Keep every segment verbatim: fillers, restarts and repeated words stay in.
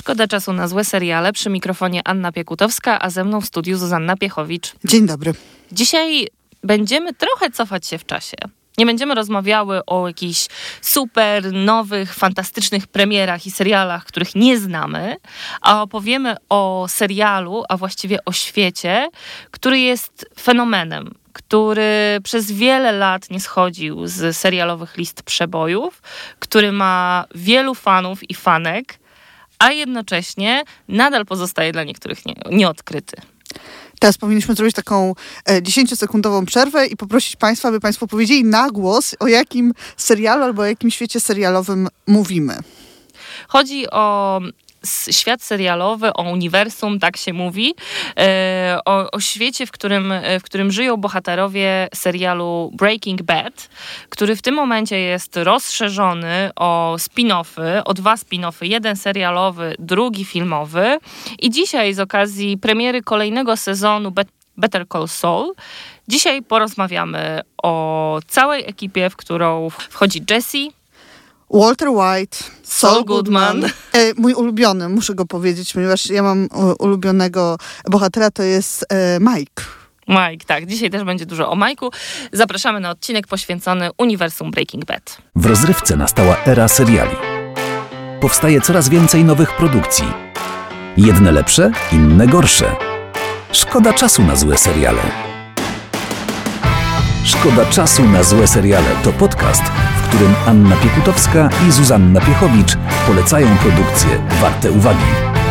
Szkoda czasu na złe seriale. Przy mikrofonie Anna Piekutowska, a ze mną w studiu Zuzanna Piechowicz. Dzień dobry. Dzisiaj będziemy trochę cofać się w czasie. Nie będziemy rozmawiały o jakichś super, nowych, fantastycznych premierach i serialach, których nie znamy, a opowiemy o serialu, a właściwie o świecie, który jest fenomenem, który przez wiele lat nie schodził z serialowych list przebojów, który ma wielu fanów i fanek, a jednocześnie nadal pozostaje dla niektórych nie, nieodkryty. Teraz powinniśmy zrobić taką dziesięciosekundową przerwę i poprosić Państwa, aby Państwo powiedzieli na głos, o jakim serialu albo o jakim świecie serialowym mówimy. Chodzi o świat serialowy, o uniwersum, tak się mówi, e, o, o świecie, w którym, w którym żyją bohaterowie serialu Breaking Bad, który w tym momencie jest rozszerzony o spin-offy, o dwa spin-offy, jeden serialowy, drugi filmowy. I dzisiaj z okazji premiery kolejnego sezonu Be- Better Call Saul, dzisiaj porozmawiamy o całej ekipie, w którą wchodzi Jesse, Walter White, Saul, Saul Goodman. Goodman. E, mój ulubiony, muszę go powiedzieć, ponieważ ja mam ulubionego bohatera, to jest e, Mike. Mike, tak. Dzisiaj też będzie dużo o Mike'u. Zapraszamy na odcinek poświęcony uniwersum Breaking Bad. W rozrywce nastała era seriali. Powstaje coraz więcej nowych produkcji. Jedne lepsze, inne gorsze. Szkoda czasu na złe seriale. Szkoda czasu na złe seriale to podcast, w którym Anna Piekutowska i Zuzanna Piechowicz polecają produkcje warte uwagi.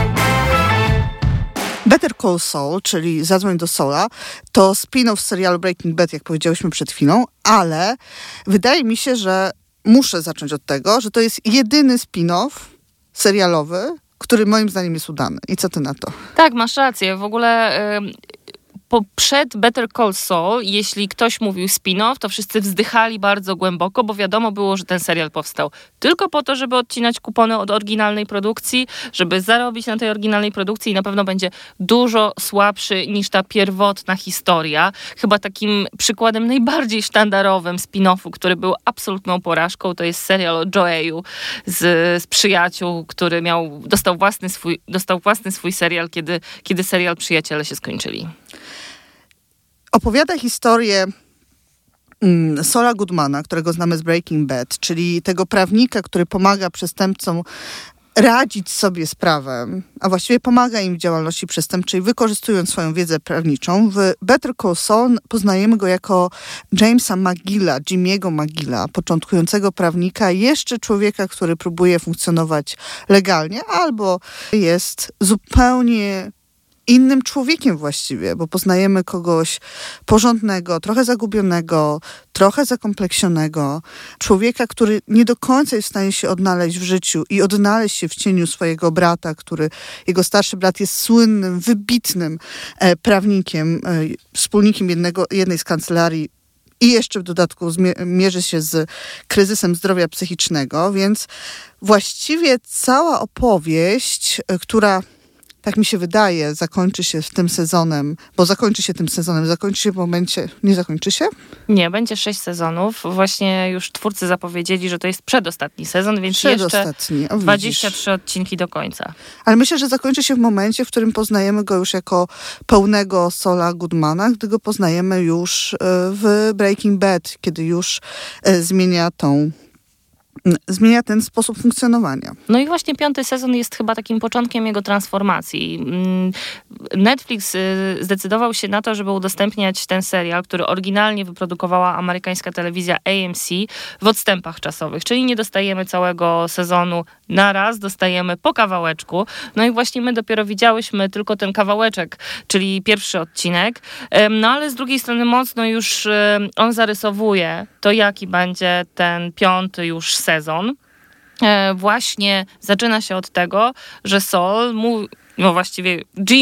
Better Call Saul, czyli Zadzwoń do Saula, to spin-off serialu Breaking Bad, jak powiedziałyśmy przed chwilą, ale wydaje mi się, że muszę zacząć od tego, że to jest jedyny spin-off serialowy, który moim zdaniem jest udany. I co ty na to? Tak, masz rację. W ogóle... Yy... Przed Better Call Saul, jeśli ktoś mówił spin-off, to wszyscy wzdychali bardzo głęboko, bo wiadomo było, że ten serial powstał tylko po to, żeby odcinać kupony od oryginalnej produkcji, żeby zarobić na tej oryginalnej produkcji i na pewno będzie dużo słabszy niż ta pierwotna historia. Chyba takim przykładem najbardziej sztandarowym spin-offu, który był absolutną porażką, to jest serial o Joeyu z, z Przyjaciół, który miał, dostał własny swój, dostał własny swój serial, kiedy, kiedy serial Przyjaciele się skończyli. Opowiada historię mm, Saula Goodmana, którego znamy z Breaking Bad, czyli tego prawnika, który pomaga przestępcom radzić sobie z prawem, a właściwie pomaga im w działalności przestępczej, wykorzystując swoją wiedzę prawniczą. W Better Call Saul poznajemy go jako Jamesa McGilla, Jimmy'ego McGilla, początkującego prawnika, jeszcze człowieka, który próbuje funkcjonować legalnie, albo jest zupełnie innym człowiekiem właściwie, bo poznajemy kogoś porządnego, trochę zagubionego, trochę zakompleksionego, człowieka, który nie do końca jest w stanie się odnaleźć w życiu i odnaleźć się w cieniu swojego brata, który, jego starszy brat jest słynnym, wybitnym e, prawnikiem, e, wspólnikiem jednego, jednej z kancelarii i jeszcze w dodatku zmie- mierzy się z kryzysem zdrowia psychicznego, więc właściwie cała opowieść, e, która tak mi się wydaje, zakończy się w tym sezonem, bo zakończy się tym sezonem, zakończy się w momencie... Nie zakończy się? Nie, będzie sześć sezonów. Właśnie już twórcy zapowiedzieli, że to jest przedostatni sezon, więc Przedostatni. jeszcze o, dwadzieścia trzy odcinki do końca. Ale myślę, że zakończy się w momencie, w którym poznajemy go już jako pełnego Saula Goodmana, gdy go poznajemy już w Breaking Bad, kiedy już zmienia tą... zmienia ten sposób funkcjonowania. No i właśnie piąty sezon jest chyba takim początkiem jego transformacji. Netflix zdecydował się na to, żeby udostępniać ten serial, który oryginalnie wyprodukowała amerykańska telewizja A M C w odstępach czasowych, czyli nie dostajemy całego sezonu na raz, dostajemy po kawałeczku. No i właśnie my dopiero widziałyśmy tylko ten kawałeczek, czyli pierwszy odcinek. No ale z drugiej strony mocno już on zarysowuje to, jaki będzie ten piąty już sezon. Właśnie zaczyna się od tego, że Saul, mu, no właściwie Jimmy,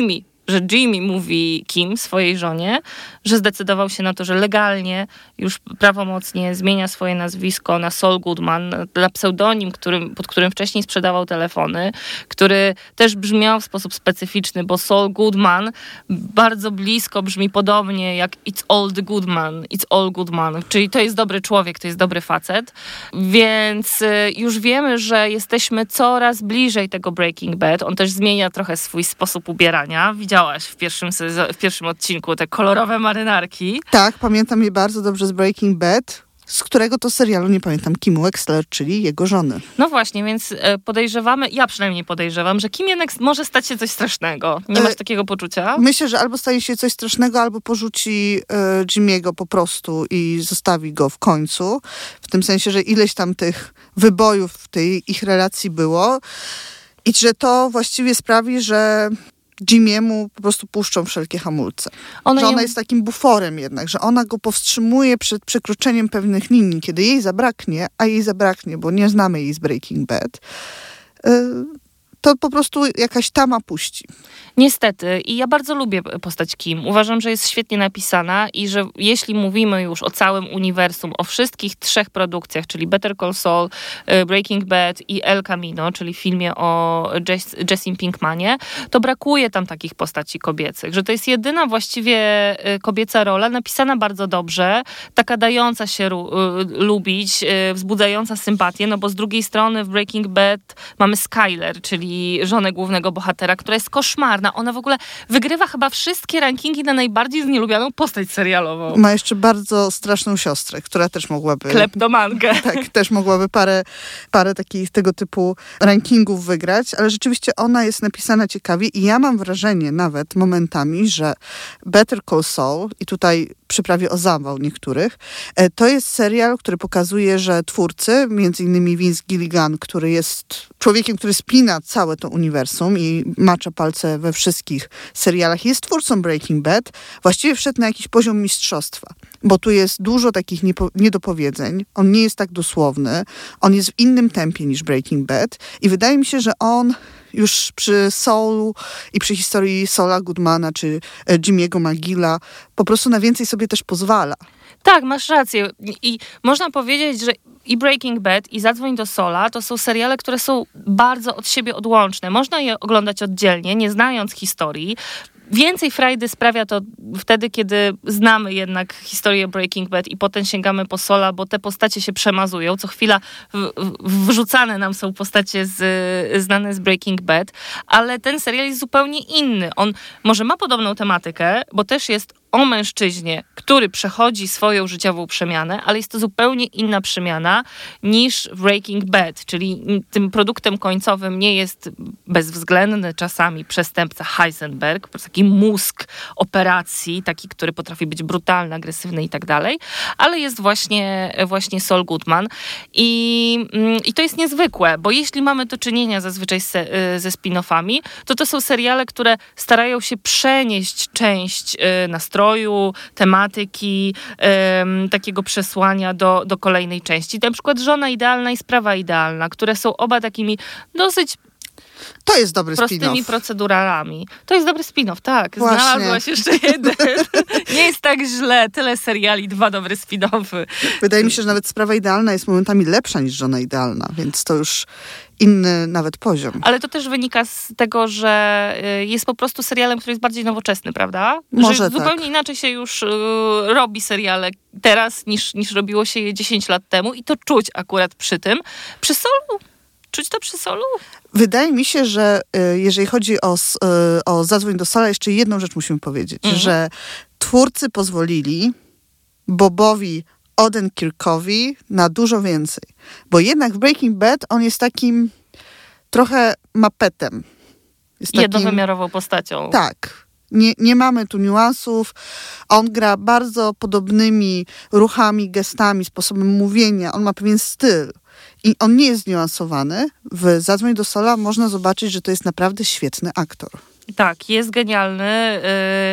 że Jimmy mówi Kim, swojej żonie, że zdecydował się na to, że legalnie, już prawomocnie zmienia swoje nazwisko na Saul Goodman, na pseudonim, którym, pod którym wcześniej sprzedawał telefony, który też brzmiał w sposób specyficzny, bo Saul Goodman bardzo blisko brzmi podobnie jak It's all the Goodman, It's all Goodman, czyli to jest dobry człowiek, to jest dobry facet. Więc już wiemy, że jesteśmy coraz bliżej tego Breaking Bad. On też zmienia trochę swój sposób ubierania. Widziałaś w pierwszym, w pierwszym odcinku te kolorowe marynarki. Tak, pamiętam je bardzo dobrze z Breaking Bad, z którego to serialu nie pamiętam, Kim Wexler, czyli jego żony. No właśnie, więc podejrzewamy, ja przynajmniej podejrzewam, że Kim jednak może stać się coś strasznego. Nie masz takiego poczucia? Myślę, że albo staje się coś strasznego, albo porzuci e, Jimmy'ego po prostu i zostawi go w końcu. W tym sensie, że ileś tam tych wybojów w tej ich relacji było i że to właściwie sprawi, że Jimmy'emu po prostu puszczą wszelkie hamulce. Ona że ona ją... jest takim buforem jednak, że ona go powstrzymuje przed przekroczeniem pewnych linii, kiedy jej zabraknie, a jej zabraknie, bo nie znamy jej z Breaking Bad, to po prostu jakaś tama puści. Niestety. I ja bardzo lubię postać Kim. Uważam, że jest świetnie napisana i że jeśli mówimy już o całym uniwersum, o wszystkich trzech produkcjach, czyli Better Call Saul, Breaking Bad i El Camino, czyli filmie o Jess, Jessim Pinkmanie, to brakuje tam takich postaci kobiecych. Że to jest jedyna właściwie kobieca rola, napisana bardzo dobrze, taka dająca się ru, lubić, wzbudzająca sympatię, no bo z drugiej strony w Breaking Bad mamy Skyler, czyli żonę głównego bohatera, która jest koszmarna. Ona w ogóle wygrywa chyba wszystkie rankingi na najbardziej znielubianą postać serialową. Ma jeszcze bardzo straszną siostrę, która też mogłaby... Kleptomankę. Tak, też mogłaby parę, parę takich tego typu rankingów wygrać, ale rzeczywiście ona jest napisana ciekawie i ja mam wrażenie nawet momentami, że Better Call Saul, i tutaj przyprawię o zawał niektórych, to jest serial, który pokazuje, że twórcy, między innymi Vince Gilligan, który jest człowiekiem, który spina całe to uniwersum i macza palce we wszystkich serialach, jest twórcą Breaking Bad, właściwie wszedł na jakiś poziom mistrzostwa, bo tu jest dużo takich niepo- niedopowiedzeń, on nie jest tak dosłowny, on jest w innym tempie niż Breaking Bad i wydaje mi się, że on już przy Saulu i przy historii Saula Goodmana czy Jimmy'ego McGilla po prostu na więcej sobie też pozwala. Tak, masz rację. I można powiedzieć, że i Breaking Bad, i Zadzwoń do Sola to są seriale, które są bardzo od siebie odłączne. Można je oglądać oddzielnie, nie znając historii. Więcej frajdy sprawia to wtedy, kiedy znamy jednak historię Breaking Bad i potem sięgamy po Sola, bo te postacie się przemazują. Co chwila w, w, wrzucane nam są postacie z, znane z Breaking Bad, ale ten serial jest zupełnie inny. On może ma podobną tematykę, bo też jest o mężczyźnie, który przechodzi swoją życiową przemianę, ale jest to zupełnie inna przemiana niż Breaking Bad, czyli tym produktem końcowym nie jest bezwzględny czasami przestępca Heisenberg, taki mózg operacji, taki, który potrafi być brutalny, agresywny i tak dalej, ale jest właśnie, właśnie Saul Goodman i, i to jest niezwykłe, bo jeśli mamy do czynienia zazwyczaj se, ze spin-offami, to to są seriale, które starają się przenieść część nastroju, tematyki, um, takiego przesłania do, do kolejnej części. Na przykład Żona idealna i Sprawa idealna, które są oba takimi dosyć To jest dobry prostymi spin-off. procedurami. To jest dobry spin-off, tak. Właśnie. Znalazłaś jeszcze jeden. Nie jest tak źle. Tyle seriali, dwa dobre spin-offy. Wydaje mi się, że nawet Sprawa idealna jest momentami lepsza niż Żona idealna, więc to już inny nawet poziom. Ale to też wynika z tego, że jest po prostu serialem, który jest bardziej nowoczesny, prawda? Może że tak. zupełnie inaczej się już robi seriale teraz, niż, niż robiło się je dziesięć lat temu i to czuć akurat przy tym. Przy Solu? Czuć to przy Solu? Wydaje mi się, że y, jeżeli chodzi o, y, o Zadzwoń do Sola, jeszcze jedną rzecz musimy powiedzieć, mhm. że twórcy pozwolili Bobowi Odenkirkowi na dużo więcej. Bo jednak w Breaking Bad on jest takim trochę mapetem. Jest takim, jednowymiarową postacią. Tak. Nie, nie mamy tu niuansów. On gra bardzo podobnymi ruchami, gestami, sposobem mówienia. On ma pewien styl. I on nie jest zniuansowany. W Zadzwoń do Sola można zobaczyć, że to jest naprawdę świetny aktor. Tak, jest genialny yy,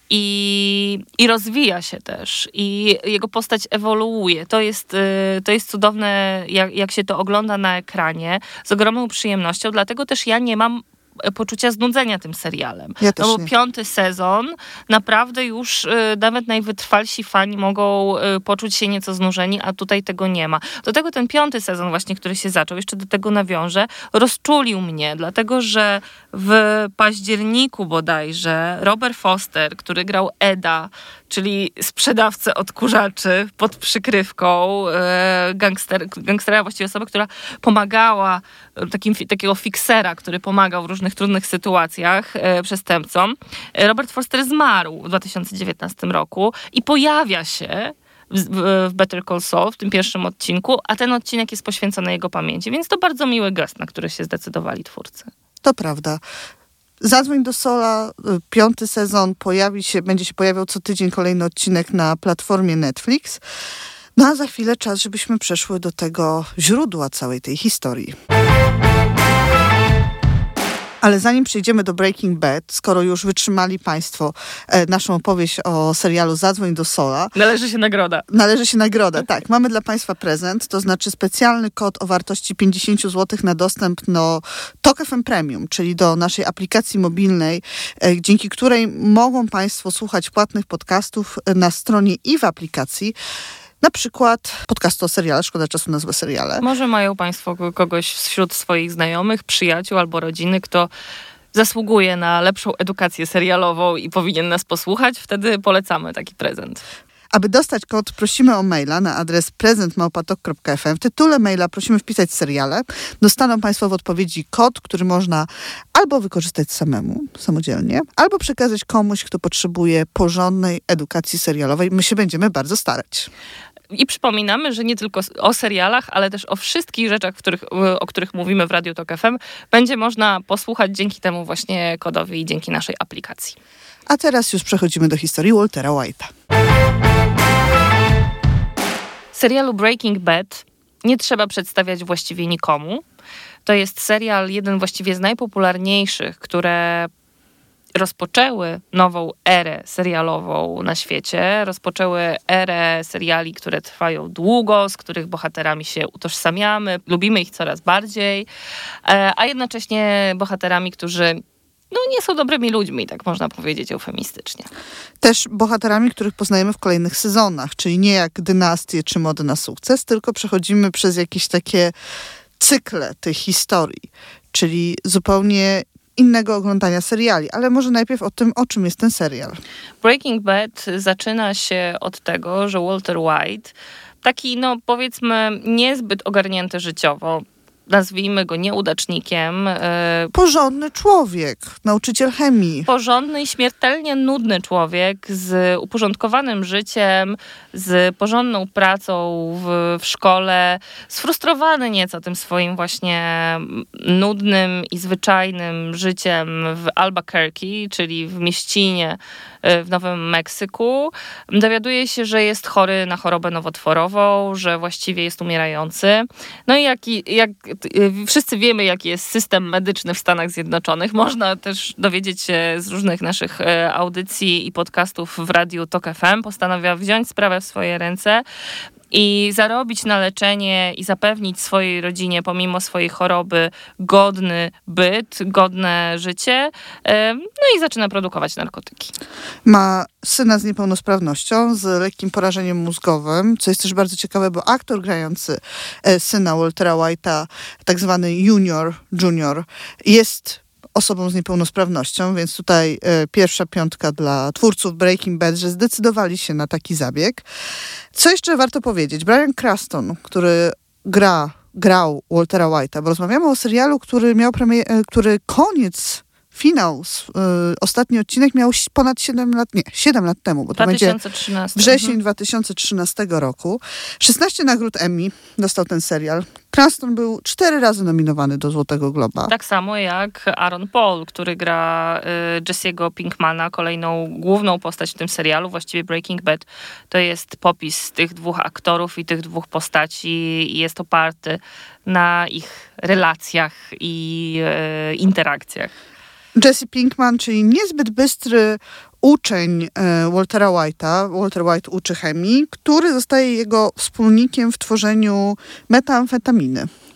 i, i rozwija się też. I jego postać ewoluuje. To jest, yy, to jest cudowne, jak, jak się to ogląda na ekranie, z ogromną przyjemnością. Dlatego też ja nie mam poczucia znudzenia tym serialem. Ja też no bo nie. piąty sezon naprawdę już y, nawet najwytrwalsi fani mogą y, poczuć się nieco znużeni, a tutaj tego nie ma. Do tego ten piąty sezon właśnie, który się zaczął, jeszcze do tego nawiążę, rozczulił mnie, dlatego że w październiku bodajże Robert Foster, który grał Eda, czyli sprzedawcę odkurzaczy pod przykrywką e, gangster, gangstera, właściwie osoby, która pomagała, takim, takiego fiksera, który pomagał w różnych trudnych sytuacjach e, przestępcom. Robert Foster zmarł w dwa tysiące dziewiętnastym roku i pojawia się w, w Better Call Saul w tym pierwszym odcinku, a ten odcinek jest poświęcony jego pamięci, więc to bardzo miły gest, na który się zdecydowali twórcy. To prawda. Zadzwoń do Sola, piąty sezon pojawi się, będzie się pojawiał co tydzień kolejny odcinek na platformie Netflix. No a za chwilę czas, żebyśmy przeszły do tego źródła całej tej historii. Ale zanim przejdziemy do Breaking Bad, skoro już wytrzymali Państwo e, naszą opowieść o serialu Zadzwoń do Sola. Należy się nagroda. Należy się nagroda, tak. Mamy dla Państwa prezent, to znaczy specjalny kod o wartości pięćdziesiąt złotych na dostęp do Tok F M Premium, czyli do naszej aplikacji mobilnej, e, dzięki której mogą Państwo słuchać płatnych podcastów na stronie i w aplikacji. Na przykład podcastu o serialach, szkoda czasu na złe seriale. Może mają Państwo kogoś wśród swoich znajomych, przyjaciół albo rodziny, kto zasługuje na lepszą edukację serialową i powinien nas posłuchać. Wtedy polecamy taki prezent. Aby dostać kod, prosimy o maila na adres prezent małpa tok kropka f m. W tytule maila prosimy wpisać seriale. Dostaną Państwo w odpowiedzi kod, który można albo wykorzystać samemu, samodzielnie, albo przekazać komuś, kto potrzebuje porządnej edukacji serialowej. My się będziemy bardzo starać. I przypominamy, że nie tylko o serialach, ale też o wszystkich rzeczach, w których, o których mówimy w Radiu Tok F M, będzie można posłuchać dzięki temu właśnie kodowi i dzięki naszej aplikacji. A teraz już przechodzimy do historii Waltera White'a. Serialu Breaking Bad nie trzeba przedstawiać właściwie nikomu. To jest serial, jeden właściwie z najpopularniejszych, które rozpoczęły nową erę serialową na świecie. Rozpoczęły erę seriali, które trwają długo, z których bohaterami się utożsamiamy, lubimy ich coraz bardziej, a jednocześnie bohaterami, którzy no, nie są dobrymi ludźmi, tak można powiedzieć eufemistycznie. Też bohaterami, których poznajemy w kolejnych sezonach, czyli nie jak dynastie czy mody na sukces, tylko przechodzimy przez jakieś takie cykle tych historii, czyli zupełnie innego oglądania seriali. Ale może najpierw o tym, o czym jest ten serial. Breaking Bad zaczyna się od tego, że Walter White, taki no powiedzmy niezbyt ogarnięty życiowo, nazwijmy go nieudacznikiem. Porządny człowiek, nauczyciel chemii. Porządny i śmiertelnie nudny człowiek z uporządkowanym życiem, z porządną pracą w, w szkole, sfrustrowany nieco tym swoim właśnie nudnym i zwyczajnym życiem w Albuquerque, czyli w mieścinie w Nowym Meksyku. Dowiaduje się, że jest chory na chorobę nowotworową, że właściwie jest umierający. No i jak, jak wszyscy wiemy, jaki jest system medyczny w Stanach Zjednoczonych. Można też dowiedzieć się z różnych naszych audycji i podcastów w Radiu Tok F M. Postanawia wziąć sprawę w swoje ręce i zarobić na leczenie i zapewnić swojej rodzinie, pomimo swojej choroby, godny byt, godne życie. No i zaczyna produkować narkotyki. Ma syna z niepełnosprawnością, z lekkim porażeniem mózgowym, co jest też bardzo ciekawe, bo aktor grający syna Waltera White'a, tak zwany junior, junior, jest osobą z niepełnosprawnością, więc tutaj e, pierwsza piątka dla twórców Breaking Bad, że zdecydowali się na taki zabieg. Co jeszcze warto powiedzieć? Bryan Cranston, który gra, grał Waltera White'a, bo rozmawiamy o serialu, który miał premier, który koniec, finał, y, ostatni odcinek miał ponad siedem lat, nie, siedem lat temu, bo to dwa tysiące trzynasty. będzie wrzesień mhm. dwa tysiące trzynastego roku. szesnaście nagród Emmy dostał ten serial. Cranston był cztery razy nominowany do Złotego Globa. Tak samo jak Aaron Paul, który gra y, Jesse'ego Pinkmana, kolejną główną postać w tym serialu, właściwie Breaking Bad. To jest popis tych dwóch aktorów i tych dwóch postaci i jest oparty na ich relacjach i y, interakcjach. Jesse Pinkman, czyli niezbyt bystry uczeń e, Waltera White'a, Walter White uczy chemii, który zostaje jego wspólnikiem w tworzeniu metamfetaminy.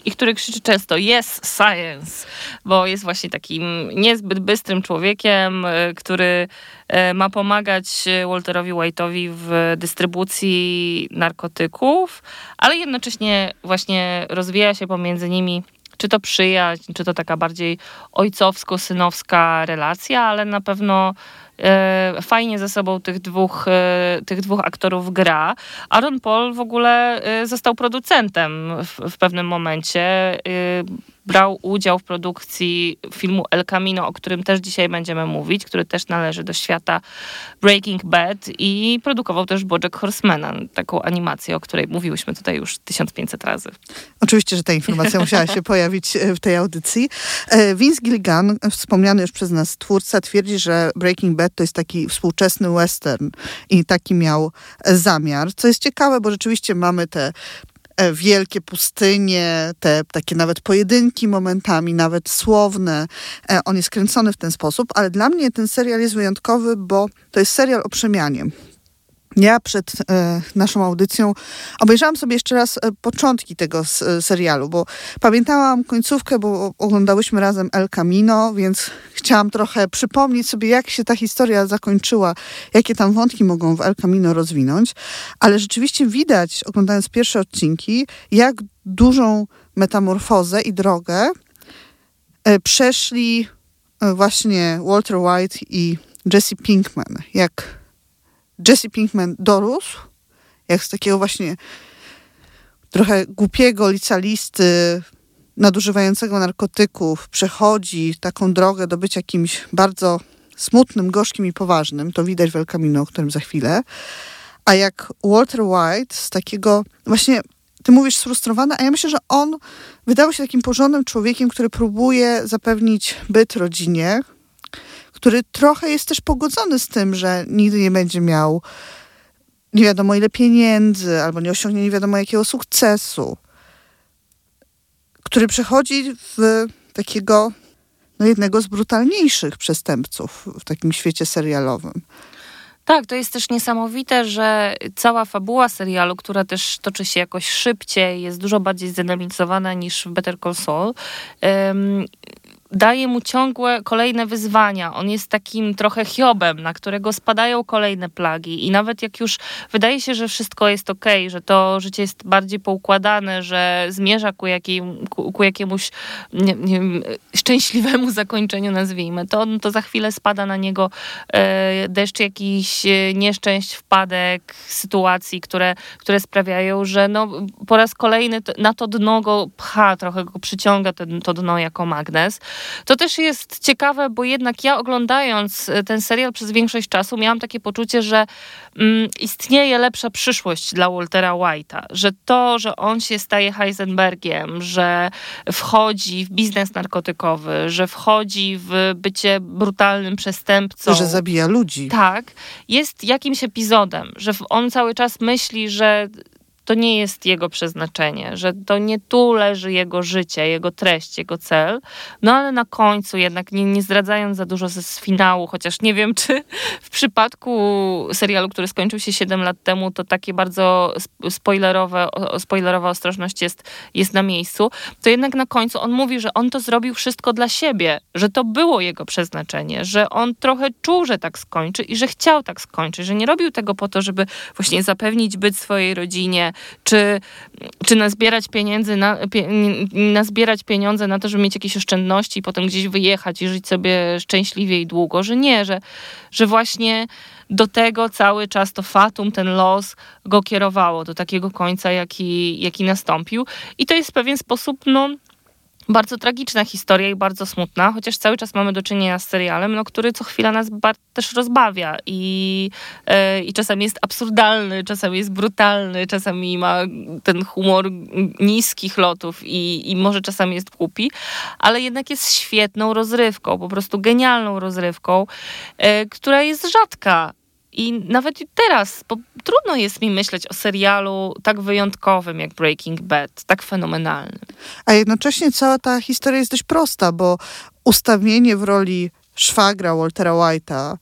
i który krzyczy często yes, science, bo jest właśnie takim niezbyt bystrym człowiekiem, który ma pomagać Walterowi White'owi w dystrybucji narkotyków, ale jednocześnie właśnie rozwija się pomiędzy nimi czy to przyjaźń, czy to taka bardziej ojcowsko-synowska relacja, ale na pewno e, fajnie ze sobą tych dwóch, e, tych dwóch aktorów gra. Aaron Paul w ogóle e, został producentem w, w pewnym momencie. E, brał udział w produkcji filmu El Camino, o którym też dzisiaj będziemy mówić, który też należy do świata Breaking Bad i produkował też BoJack Horsemana, taką animację, o której mówiłyśmy tutaj już tysiąc pięćset razy. Oczywiście, że ta informacja musiała się pojawić w tej audycji. Vince Gilligan, wspomniany już przez nas twórca, twierdzi, że Breaking Bad to jest taki współczesny western i taki miał zamiar, co jest ciekawe, bo rzeczywiście mamy te wielkie pustynie, te takie nawet pojedynki momentami, nawet słowne. On jest kręcony w ten sposób, ale dla mnie ten serial jest wyjątkowy, bo to jest serial o przemianie. Ja przed e, naszą audycją obejrzałam sobie jeszcze raz e, początki tego s, e, serialu, bo pamiętałam końcówkę, bo oglądałyśmy razem El Camino, więc chciałam trochę przypomnieć sobie, jak się ta historia zakończyła, jakie tam wątki mogą w El Camino rozwinąć, ale rzeczywiście widać, oglądając pierwsze odcinki, jak dużą metamorfozę i drogę e, przeszli e, właśnie Walter White i Jesse Pinkman, jak Jesse Pinkman dorósł, jak z takiego właśnie trochę głupiego licealisty, nadużywającego narkotyków, przechodzi taką drogę do bycia kimś bardzo smutnym, gorzkim i poważnym. To widać w El Camino, o którym za chwilę. A jak Walter White z takiego właśnie, ty mówisz sfrustrowany, a ja myślę, że on wydawał się takim porządnym człowiekiem, który próbuje zapewnić byt rodzinie, który trochę jest też pogodzony z tym, że nigdy nie będzie miał nie wiadomo ile pieniędzy, albo nie osiągnie nie wiadomo jakiego sukcesu, który przechodzi w takiego no, jednego z brutalniejszych przestępców w takim świecie serialowym. Tak, to jest też niesamowite, że cała fabuła serialu, która też toczy się jakoś szybciej, jest dużo bardziej zdynamizowana niż w Better Call Saul, um, daje mu ciągłe kolejne wyzwania. On jest takim trochę Hiobem, na którego spadają kolejne plagi i nawet jak już wydaje się, że wszystko jest okej, że to życie jest bardziej poukładane, że zmierza ku, jakim, ku, ku jakiemuś nie, nie wiem, szczęśliwemu zakończeniu, nazwijmy to, no to za chwilę spada na niego e, deszcz jakichś nieszczęść, wpadek, sytuacji, które, które sprawiają, że no, po raz kolejny to, na to dno go pcha, trochę go przyciąga ten, to dno jako magnes. To też jest ciekawe, bo jednak ja oglądając ten serial przez większość czasu miałam takie poczucie, że mm, istnieje lepsza przyszłość dla Waltera White'a, że to, że on się staje Heisenbergiem, że wchodzi w biznes narkotykowy, że wchodzi w bycie brutalnym przestępcą. Że zabija ludzi. Tak, jest jakimś epizodem, że on cały czas myśli, że to nie jest jego przeznaczenie, że to nie tu leży jego życie, jego treść, jego cel. No ale na końcu jednak, nie, nie zdradzając za dużo z finału, chociaż nie wiem, czy w przypadku serialu, który skończył się siedem lat temu, to takie bardzo spoilerowe, spoilerowa ostrożność jest, jest na miejscu, to jednak na końcu on mówi, że on to zrobił wszystko dla siebie, że to było jego przeznaczenie, że on trochę czuł, że tak skończy i że chciał tak skończyć, że nie robił tego po to, żeby właśnie zapewnić byt swojej rodzinie, czy, czy nazbierać pieniędzy na, pie, nazbierać pieniądze na to, żeby mieć jakieś oszczędności i potem gdzieś wyjechać i żyć sobie szczęśliwie i długo, że nie, że, że właśnie do tego cały czas to fatum, ten los go kierowało do takiego końca, jaki, jaki nastąpił. I to jest w pewien sposób, no, bardzo tragiczna historia i bardzo smutna, chociaż cały czas mamy do czynienia z serialem, no, który co chwila nas bar- też rozbawia i, yy, i czasami jest absurdalny, czasami jest brutalny, czasami ma ten humor niskich lotów i, i może czasami jest głupi, ale jednak jest świetną rozrywką, po prostu genialną rozrywką, yy, która jest rzadka. I nawet teraz bo trudno jest mi myśleć o serialu tak wyjątkowym jak Breaking Bad, tak fenomenalnym. A jednocześnie cała ta historia jest dość prosta, bo ustawienie w roli szwagra Waltera White'a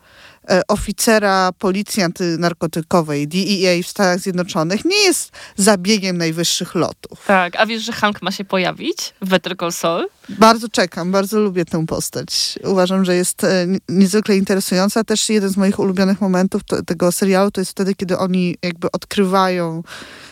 e, oficera policji antynarkotykowej D E A w Stanach Zjednoczonych nie jest zabiegiem najwyższych lotów. Tak, a wiesz, że Hank ma się pojawić w Better Call Saul? Bardzo czekam, bardzo lubię tę postać. Uważam, że jest e, niezwykle interesująca. Też jeden z moich ulubionych momentów to, tego serialu to jest wtedy, kiedy oni jakby odkrywają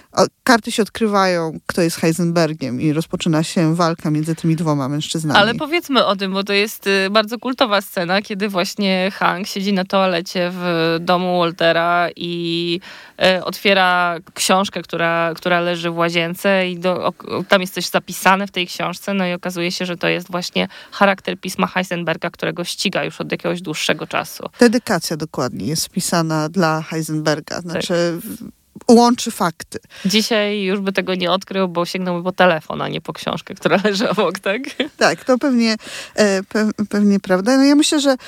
karty się odkrywają, kto jest Heisenbergiem i rozpoczyna się walka między tymi dwoma mężczyznami. Ale powiedzmy o tym, bo to jest bardzo kultowa scena, kiedy właśnie Hank siedzi na toalecie w domu Waltera i e, otwiera książkę, która, która leży w łazience i do, o, tam jest coś zapisane w tej książce, no i okazuje się, że to jest właśnie charakter pisma Heisenberga, którego ściga już od jakiegoś dłuższego czasu. Dedykacja dokładnie jest wpisana dla Heisenberga. Znaczy... Tak. Łączy fakty. Dzisiaj już by tego nie odkrył, bo sięgnąłby po telefon, a nie po książkę, która leży obok, tak? Tak, to pewnie, pe, pewnie prawda. No ja myślę, że,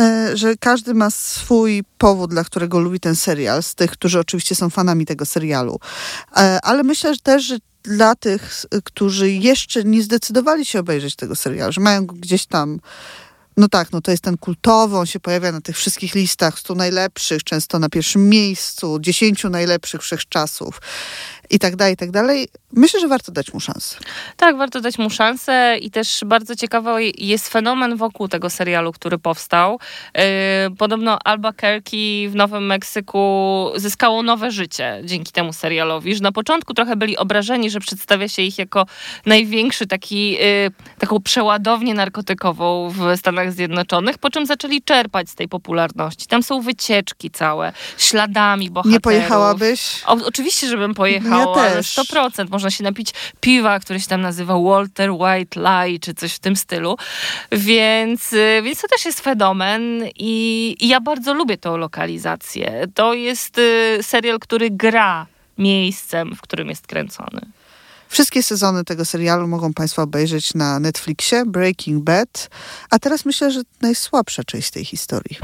że każdy ma swój powód, dla którego lubi ten serial, z tych, którzy oczywiście są fanami tego serialu. Ale myślę że też, że dla tych, którzy jeszcze nie zdecydowali się obejrzeć tego serialu, że mają go gdzieś tam. No tak, no to jest ten kultowy, on się pojawia na tych wszystkich listach stu najlepszych, często na pierwszym miejscu, dziesięciu najlepszych wszechczasów i tak dalej, i tak dalej. Myślę, że warto dać mu szansę. Tak, warto dać mu szansę i też bardzo ciekawy jest fenomen wokół tego serialu, który powstał. Yy, podobno Albuquerque w Nowym Meksyku zyskało nowe życie dzięki temu serialowi, że na początku trochę byli obrażeni, że przedstawia się ich jako największy taki, yy, taką przeładownię narkotykową w Stanach Zjednoczonych, po czym zaczęli czerpać z tej popularności. Tam są wycieczki całe, śladami bohaterów. Nie pojechałabyś? O, oczywiście, żebym pojechała, ja ale też. sto procent. Można się napić piwa, które się tam nazywa Walter White Lie, czy coś w tym stylu. Więc, więc to też jest fenomen i, i ja bardzo lubię tą lokalizację. To jest serial, który gra miejscem, w którym jest kręcony. Wszystkie sezony tego serialu mogą Państwo obejrzeć na Netflixie, Breaking Bad. A teraz myślę, że najsłabsza część tej historii.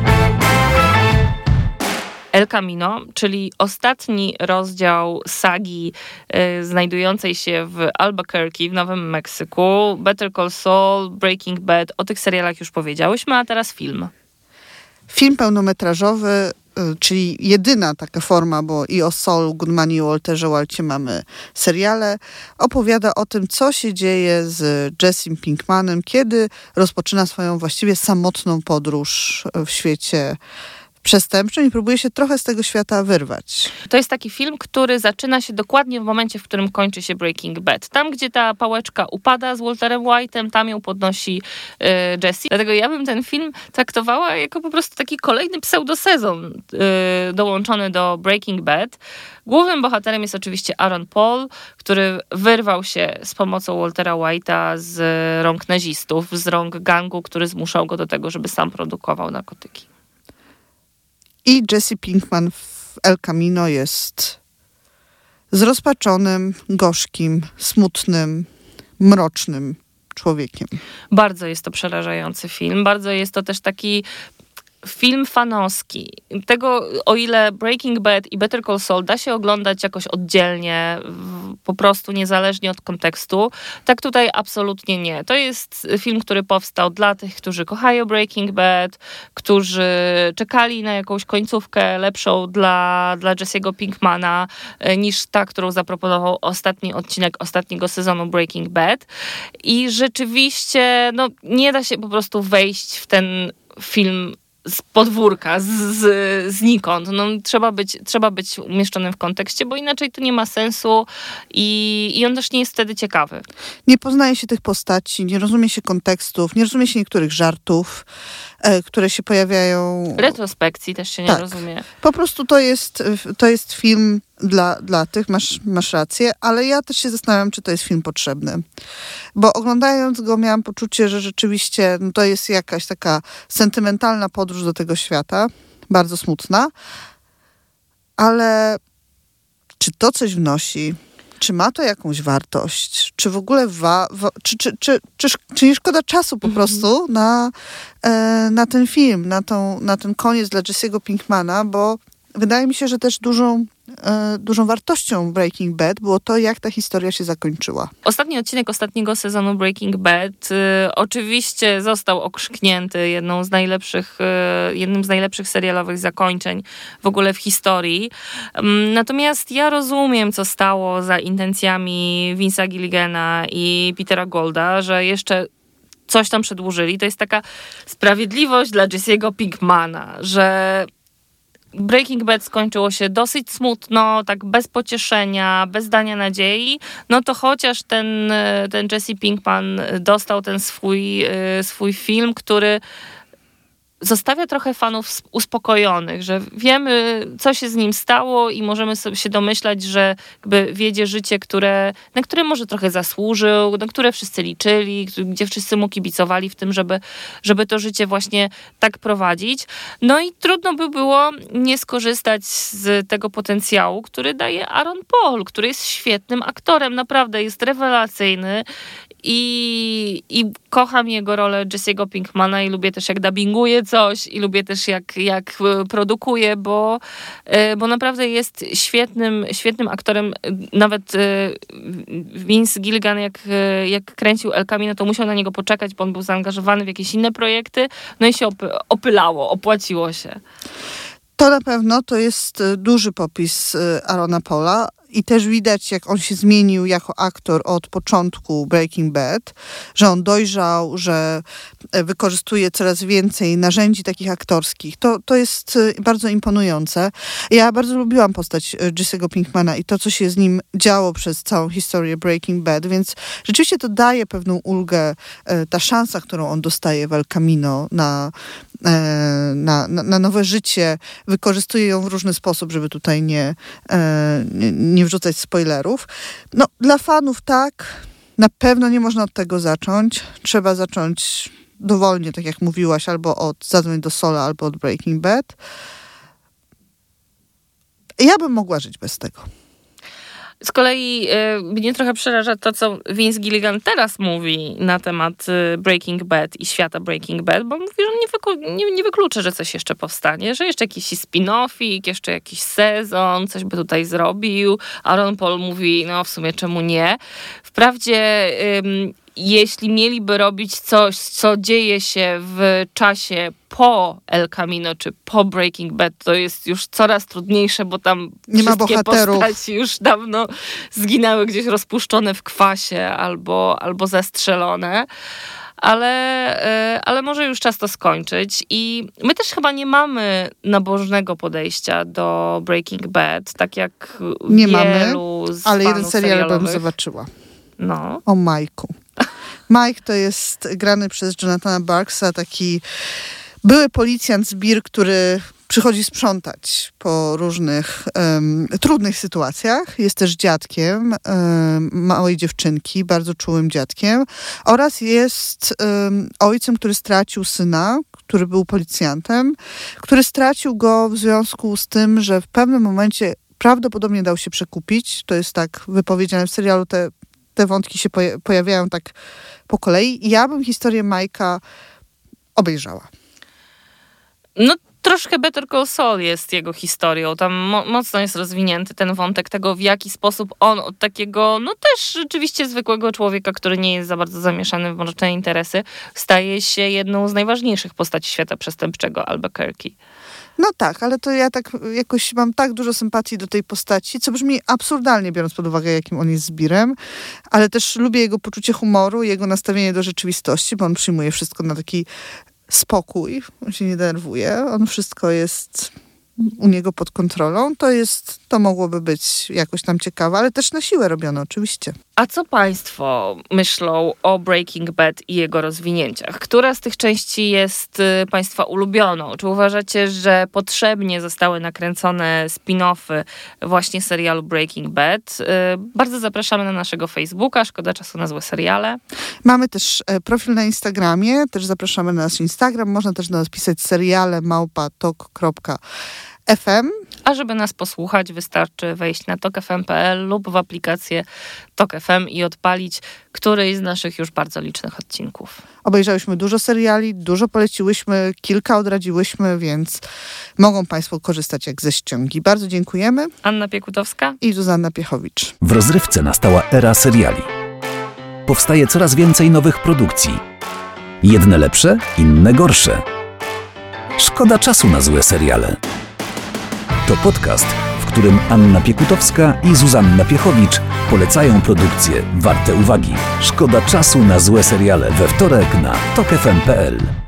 El Camino, czyli ostatni rozdział sagi y, znajdującej się w Albuquerque w Nowym Meksyku. Better Call Saul, Breaking Bad, o tych serialach już powiedziałyśmy, a teraz film. Film pełnometrażowy, y, czyli jedyna taka forma, bo i o Saulu Goodmanie i Walterze White mamy seriale, opowiada o tym, co się dzieje z Jessim Pinkmanem, kiedy rozpoczyna swoją właściwie samotną podróż w świecie przestępczym i próbuje się trochę z tego świata wyrwać. To jest taki film, który zaczyna się dokładnie w momencie, w którym kończy się Breaking Bad. Tam, gdzie ta pałeczka upada z Walterem White'em, tam ją podnosi y, Jesse. Dlatego ja bym ten film traktowała jako po prostu taki kolejny pseudosezon y, dołączony do Breaking Bad. Głównym bohaterem jest oczywiście Aaron Paul, który wyrwał się z pomocą Waltera White'a z rąk nazistów, z rąk gangu, który zmuszał go do tego, żeby sam produkował narkotyki. I Jesse Pinkman w El Camino jest zrozpaczonym, gorzkim, smutnym, mrocznym człowiekiem. Bardzo jest to przerażający film. Bardzo jest to też taki film fanowski. Tego, o ile Breaking Bad i Better Call Saul da się oglądać jakoś oddzielnie, po prostu niezależnie od kontekstu, tak tutaj absolutnie nie. To jest film, który powstał dla tych, którzy kochają Breaking Bad, którzy czekali na jakąś końcówkę lepszą dla, dla Jesse'ego Pinkmana niż ta, którą zaproponował ostatni odcinek ostatniego sezonu Breaking Bad. I rzeczywiście no, nie da się po prostu wejść w ten film z podwórka, z, z, znikąd. No, trzeba być, trzeba być umieszczonym w kontekście, bo inaczej to nie ma sensu i, i on też nie jest wtedy ciekawy. Nie poznaje się tych postaci, nie rozumie się kontekstów, nie rozumie się niektórych żartów, e, które się pojawiają. Retrospekcji też się nie tak. rozumie. Po prostu to jest, to jest film dla, dla tych, masz, masz rację, ale ja też się zastanawiam, czy to jest film potrzebny. Bo oglądając go miałam poczucie, że rzeczywiście no to jest jakaś taka sentymentalna podróż do tego świata, bardzo smutna, ale czy to coś wnosi? Czy ma to jakąś wartość? Czy w ogóle wa, wa, czy, czy, czy, czy, czy nie szkoda czasu po prostu na, e, na ten film, na, tą, na ten koniec dla Jesse'ego Pinkmana, bo wydaje mi się, że też dużą e, dużą wartością Breaking Bad było to, jak ta historia się zakończyła. Ostatni odcinek ostatniego sezonu Breaking Bad y, oczywiście został okrzyknięty jedną z najlepszych, y, jednym z najlepszych serialowych zakończeń w ogóle w historii. Um, natomiast ja rozumiem, co stało za intencjami Vince'a Gilligana i Petera Goulda, że jeszcze coś tam przedłużyli. To jest taka sprawiedliwość dla Jesse'ego Pinkmana, że Breaking Bad skończyło się dosyć smutno, tak bez pocieszenia, bez dania nadziei, no to chociaż ten, ten Jesse Pinkman dostał ten swój, swój film, który zostawia trochę fanów uspokojonych, że wiemy, co się z nim stało i możemy sobie się domyślać, że jakby wiedzie życie, które, na które może trochę zasłużył, na które wszyscy liczyli, gdzie wszyscy mu kibicowali w tym, żeby, żeby to życie właśnie tak prowadzić. No i trudno by było nie skorzystać z tego potencjału, który daje Aaron Paul, który jest świetnym aktorem, naprawdę jest rewelacyjny. I, I kocham jego rolę Jesse'ego Pinkmana i lubię też, jak dubbinguje coś i lubię też, jak, jak produkuje, bo, bo naprawdę jest świetnym, świetnym aktorem. Nawet Vince Gilligan, jak, jak kręcił El Camino, to musiał na niego poczekać, bo on był zaangażowany w jakieś inne projekty, no i się opy- opylało, opłaciło się. To na pewno to jest duży popis Aarona Paula. I też widać, jak on się zmienił jako aktor od początku Breaking Bad, że on dojrzał, że wykorzystuje coraz więcej narzędzi takich aktorskich. To, to jest bardzo imponujące. Ja bardzo lubiłam postać Jesse'ego Pinkmana i to, co się z nim działo przez całą historię Breaking Bad, więc rzeczywiście to daje pewną ulgę, ta szansa, którą on dostaje w El Camino na, na, na, na nowe życie. Wykorzystuje ją w różny sposób, żeby tutaj nie, nie, nie wrzucać spoilerów. No, dla fanów tak, na pewno nie można od tego zacząć. Trzeba zacząć dowolnie, tak jak mówiłaś, albo od Zadzwoń do Sola, albo od Breaking Bad. Ja bym mogła żyć bez tego. Z kolei y, mnie trochę przeraża to, co Vince Gilligan teraz mówi na temat y, Breaking Bad i świata Breaking Bad, bo mówi, że nie, wyklu- nie, nie wyklucza, że coś jeszcze powstanie, że jeszcze jakiś spin-offik, jeszcze jakiś sezon, coś by tutaj zrobił. Aaron Paul mówi, no w sumie czemu nie. Wprawdzie y, jeśli mieliby robić coś, co dzieje się w czasie po El Camino, czy po Breaking Bad, to jest już coraz trudniejsze, bo tam nie ma wszystkie bohaterów. postaci już dawno zginęły gdzieś rozpuszczone w kwasie albo, albo zastrzelone. Ale, ale może już czas to skończyć. I my też chyba nie mamy nabożnego podejścia do Breaking Bad, tak jak nie wielu mamy, z ale jeden fanów serial serialowych. bym zobaczyła. No. O Mike'u. Mike to jest grany przez Jonathana Barksa, taki były policjant z Bir, który przychodzi sprzątać po różnych um, trudnych sytuacjach. Jest też dziadkiem um, małej dziewczynki, bardzo czułym dziadkiem. Oraz jest um, ojcem, który stracił syna, który był policjantem, który stracił go w związku z tym, że w pewnym momencie prawdopodobnie dał się przekupić. To jest tak wypowiedziane w serialu, te Te wątki się pojawiają tak po kolei. I ja bym historię Mike'a obejrzała. No troszkę Better Call Saul jest jego historią. Tam mo- mocno jest rozwinięty ten wątek tego, w jaki sposób on od takiego, no też rzeczywiście zwykłego człowieka, który nie jest za bardzo zamieszany w mroczne interesy, staje się jedną z najważniejszych postaci świata przestępczego Albuquerque. No tak, ale to ja tak jakoś mam tak dużo sympatii do tej postaci, co brzmi absurdalnie, biorąc pod uwagę, jakim on jest zbirem, ale też lubię jego poczucie humoru, jego nastawienie do rzeczywistości, bo on przyjmuje wszystko na taki spokój, on się nie denerwuje, on wszystko jest u niego pod kontrolą. To jest, to mogłoby być jakoś tam ciekawe, ale też na siłę robione oczywiście. A co państwo myślą o Breaking Bad i jego rozwinięciach? Która z tych części jest y, państwa ulubioną? Czy uważacie, że potrzebnie zostały nakręcone spin-offy właśnie serialu Breaking Bad? Y, bardzo zapraszamy na naszego Facebooka, szkoda czasu na złe seriale. Mamy też e, profil na Instagramie, też zapraszamy na nasz Instagram. Można też do nas pisać seriale małpa tok kropka f m. a żeby nas posłuchać, wystarczy wejść na tok f m kropka p l lub w aplikację Tok F M i odpalić któryś z naszych już bardzo licznych odcinków. Obejrzałyśmy dużo seriali, dużo poleciłyśmy, kilka odradziłyśmy, więc mogą Państwo korzystać jak ze ściągi. Bardzo dziękujemy. Anna Piekutowska i Zuzanna Piechowicz. W rozrywce nastała era seriali. Powstaje coraz więcej nowych produkcji. Jedne lepsze, inne gorsze. Szkoda czasu na złe seriale. To podcast, w którym Anna Piekutowska i Zuzanna Piechowicz polecają produkcje warte uwagi. Szkoda czasu na złe seriale we wtorek na tok f m kropka p l.